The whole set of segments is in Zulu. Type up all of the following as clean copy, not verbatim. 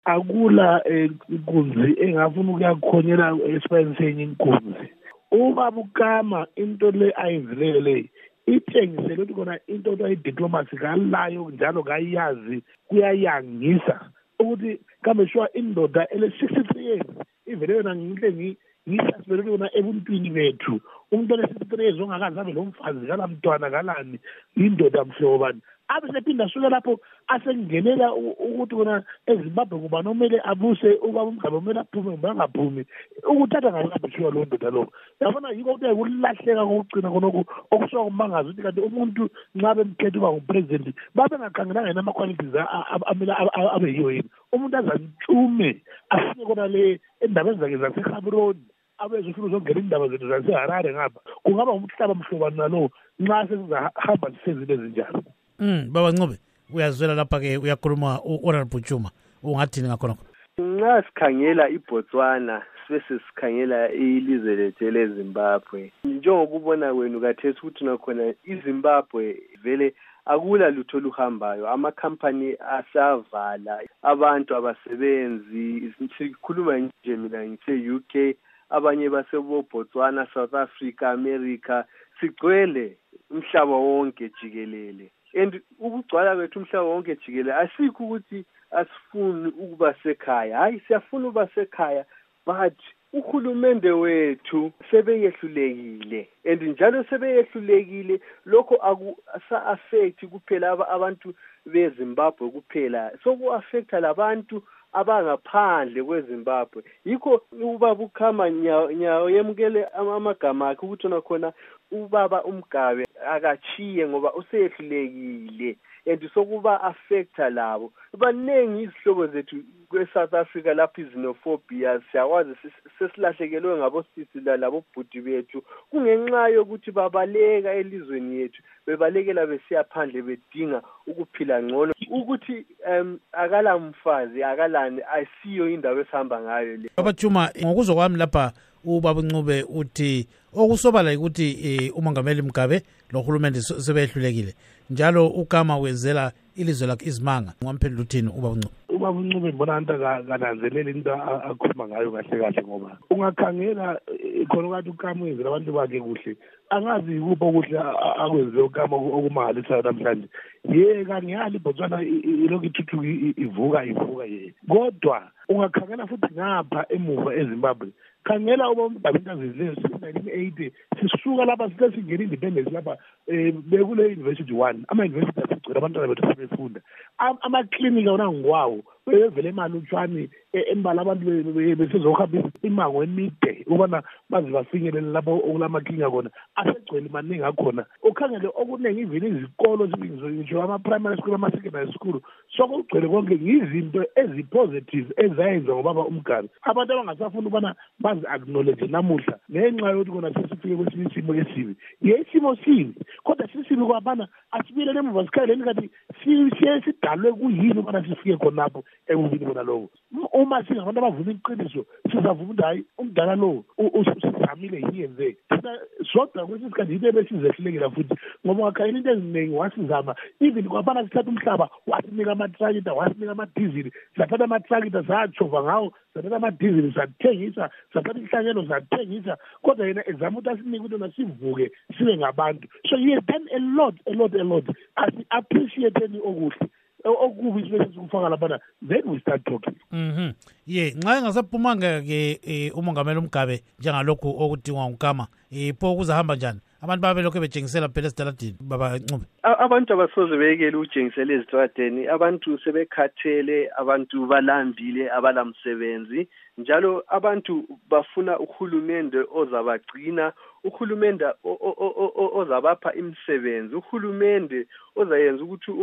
akula inkunzi engafuna ukuyakhonyela esibayeni senye inkunzi. Ubaba uKama into le ayivulele itshengisele ukuthi kona into ayi-diplomacy kalayo njalo kayazi kuyayangisa ukuthi kambe shwa indoda ele-63 years ivele yona ngihle ngiyisasibele yona ebuntwini bethu. Umuntu ole-63 years ongakazi abe lo mfazi kalamntwana kalani indoda mhlobo bani abe sephinda asuke lapho asengenela ukuthi kona eZimbabwe kuba nomele abuse ubaba uMgabe umele aphume bangaphumi ukuthatha ngakabishiwa lo ndoda lo. Yabona yiko ukuthi ukulahleka kokugcina khonoko okusuka kumangaza ukuthi kanti umuntu nxa bemkhetha uba ngupresident babe ngakhangelanga yena ama-qualities amele abe yiwo yini. Umuntu azantshume afike kona le endabeni zakhe zaseGaborone abezofuna uzongena indaba zethu zaseHarare ngapha kungaba umhlaba mhlobani nalo nxa sesizahamba sisezile ezinjalo. Baba Ncube uyazwela lapha-ke uyakhuluma u-Honorable Chuma ungathini ngakhonokho? Nxa sikhangela iBotswana bese sikhangela ilizwe lethu leZimbabwe, njengokubona kwenu kathesi ukuthi nakhona iZimbabwe vele akula lutho luhambayo, amakhampani asavala, abantu abasebenzi, sikhuluma nje mina ngise-UK, abanye basebotswana, South Africa, America, sigcwele umhlaba wonke jikelele. And ukugcwala kwethu umhlaba wonke jikelele asikho ukuthi asifuni ukuba sekhaya, hayi siyafuna ukuba sekhaya, but uhulumende wethu sebeyehlulekile, and njalo sebeyehlulekile lokho asa-affect kuphela abantu beZimbabwe kuphela, soku-affecta labantu abangaphandle kweZimbabwe. Yikho ubaba uKama nyawo yemukele amagama akhe ukuthi nakhona ubaba uMgabe akachiye ngoba usehlulekile and sokuba affecta labo. Baningi izihlobo zethu kweSouth Africa lapho izinophobia siyawazi sesilahlekelwe ngabo sisi labo bhuti bethu kungenxa yokuthi babaleka elizweni yethu, bebalekela besiya phandle bedinga ukuphila ngcono, ukuthi akala mfazi akalani ayisiyo indaba esihamba ngayo le. Baba Chuma, ngokuzwa kwami lapha ubaba Ncube uthi okusobala ukuthi uMongameli Mugabe nohulumende sebehlulekile njalo uKama wezela ilizwe lakhe izimanga. Ungamphendula uthini ubaba Ncube? Ubaba uNcube ngibona into kananzelela into akhuluma ngayo kahle kahle ngoba ungakhangela khona ukuthi uKama wenzela abantu bakhe kuhle, angazi yikuphi okuhle akwenziwe uKama okumangalisayo namhlanje. Ngiyali iBotswana ilokhu ithuthuka ivuka ye, kodwa ungakhangela futhi ngapha emuva eZimbabwe, khangela uMgabe into azizile 1980 sisuka lapha singena independence lapha bekule university 1 ama-university asigcwele abantwana bethu sebefunda, amaklinika wona ngwawo bevele imali utshwani embala abantu besezohamba imango emide ukubana baze bafinyelele lapho okulamaklinika khona asegcwele maningi akhona. Ukhangele okuningi ivini izikolo ngisho ama-primary school ama-secondary school sokugcwele konke ngizinto ezi-positive ezayenza ngobaba uMgabe. Abantu abangasafuna ukubana bazi-acknowledge namuhla ngenxa yokuthi kona sesifike kwesinye isimo esibi. Isimo sibi kodwa sisibi kwabana asibuyelele emuva sikhaleni kanti siye sidalwe kuyini ukubana sifike khonapho ekubini kona lowo. Uma singabantu abavuma iqiniso sizavuma ukuthi hayi umdala lowo usizamile yiyenze zodwa kwesinye isikhathi yinto ebesizehlulekela futhi ngoba ungakhangela into eziningi wasizama, even kwabana sithatha umhlaba wasinika amatrakita wasinika amadizili, sathatha amatrakita satshova ngawo, sathatha amadizili sathengisa, sathatha inhlanyelo sathengisa, kodwa yena ezama ukuthi asinike ukuthi na sivuke sibe ngabantu. So he has done a lot. Asi-appreciate-eni okuhle okubi sibese sikufaka laphana, then we start talking. Nxa engasaphumanga-ke uMongameli uMgabe njengalokhu okudingwa nguKama pho kuzahamba njani? Abantu babe lokho betshengisela phela esitaladini baba Ncube. Abantu abasoze beyekele ukutshengisela ezitradeni, abantu sebekhathele, abantu balambile abalamsebenzi, njalo abantu bafuna uhulumende ozabagcina, uhulumende ozabapha imisebenzi, uhulumende ozayenza ukuthi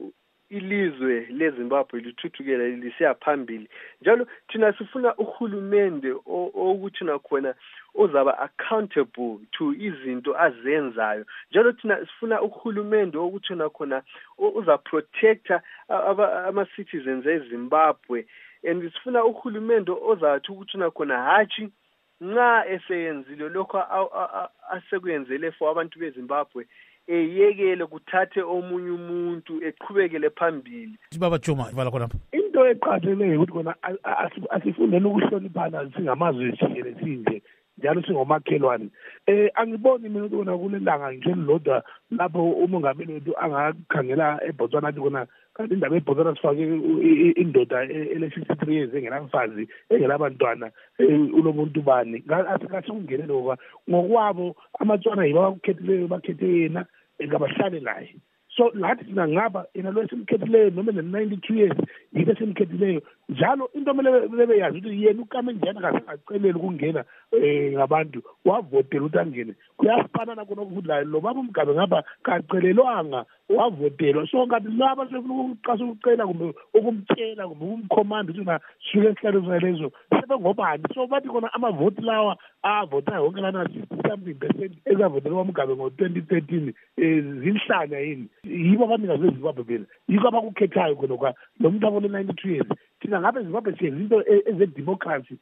ilizwe leZimbabwe lithuthukela lisiya phambili. Njalo thina sifuna uhulumende ukuthi nakhona ozaba accountable to izinto azenzayo. Njalo thina sifuna uhulumende ukuthi nakhona uzaprotecta ama-citizens eZimbabwe, and sifuna uhulumende ozathi ukuthi nakhona hatshi nxa eseyenzile lokho asekuyenzele for abantu beZimbabwe eyekele kuthathe omunye umuntu eqhubekele phambili. Baba Chuma vala khona. into eqhatheleyo ukuthi kona asifundeni ukuhloniphana singamazwe jikelele sinje njalo singomakhelwane. Angiboni mina ukuthi kona kulelanga nje lodwa lapho umongameli wethu angakhangela eBotswana athi kona kanti indaba eBotswana sifake indoda ele-63 years engenamfazi engelabantwana ulomuntu bani asikungene lokho ngokwabo amaTswana yibo abakukhethileyo bakhethe yena engabahlale naye. So lathi thina ngaba yena lo esimkhethileyo noma ne-92 years yile esimkhethileyo njalo into mele yazi ukuthi yena ukame njena kasengaceleli ukungena ngabantu wavotela ukuthi angene kuyafana nakho ukudlayo lo baba uMgabe ngapha kacelelwanga wavotelwa. So ngathi laba sefuna ukuqasa ukucela kumbe ukumtshela kumbe ukumkhomanda ukuthi suke esihlalweni lezo sebengobani. So bathi khona amavoti lawa avotayo wonke lana 60% ezavotelwa uMgabe ngo-2013 zinhlanya yini yibo abanikazi beZimbabwe phela yiko abakukhethayo khona lo muntu abone 92 years. Thina ngabe eZimbabwe siyenza into ezedemocracy